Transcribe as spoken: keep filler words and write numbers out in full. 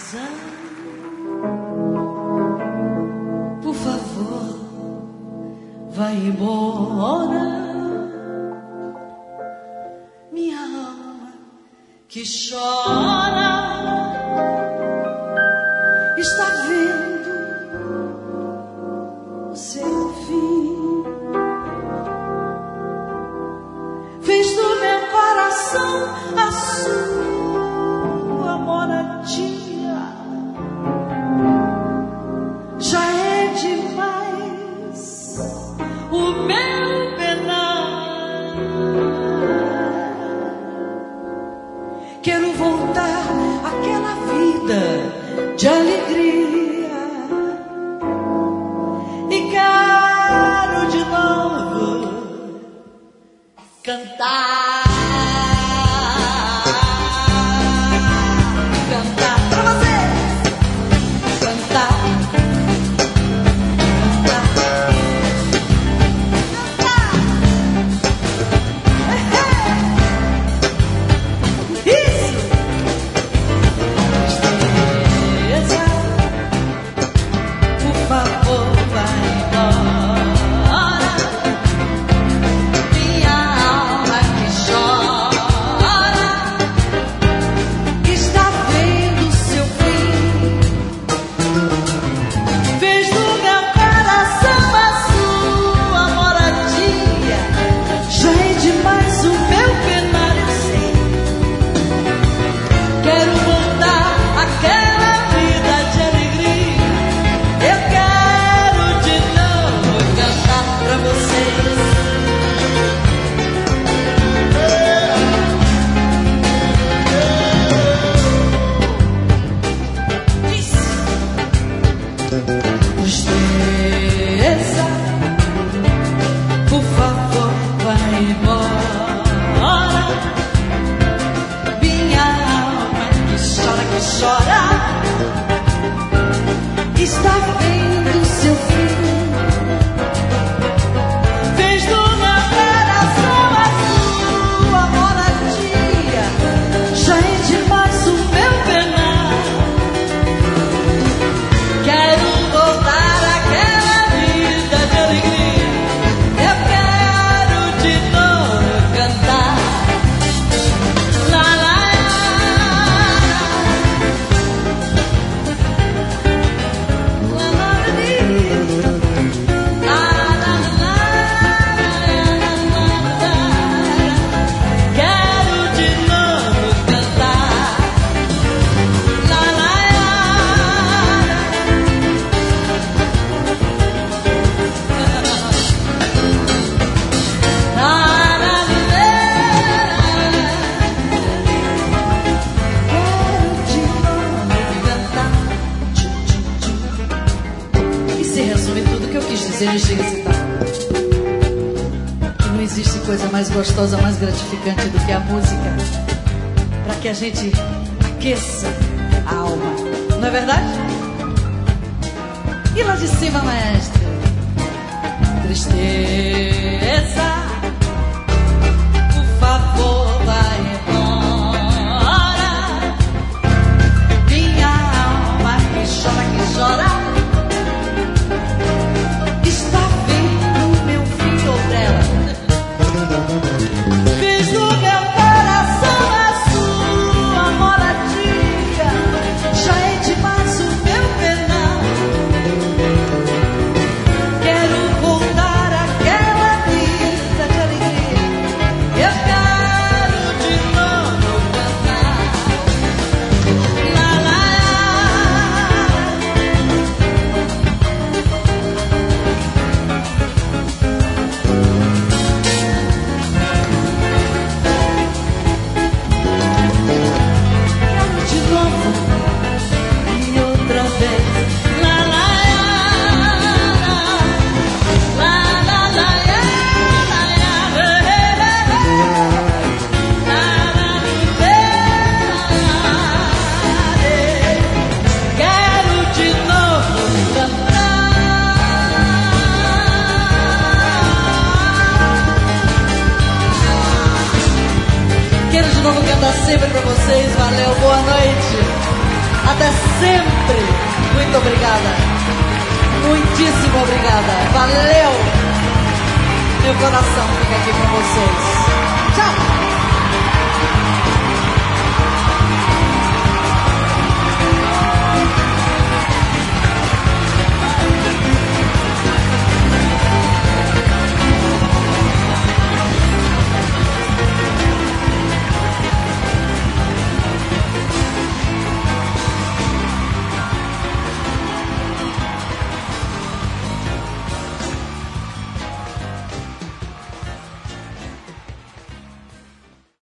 Por favor, vai embora, minha alma que chora, está vendo o seu fim. Fez do meu coração a sua moradia. Já é demais o meu penar. Quero voltar àquela vida de alegria e quero de novo cantar. Mais gostosa, mais gratificante do que a música, para que a gente aqueça a alma, não é verdade? E lá de cima, maestro, tristeza, por favor, vai embora, minha alma que chora, que chora, está vendo meu filho ou dela. Fiz do meu coração a sua moradia, já é demais o meu penar. Quero voltar àquela vida de Até sempre. Muito obrigada. Muitíssimo obrigada. Valeu. Meu coração fica aqui com vocês.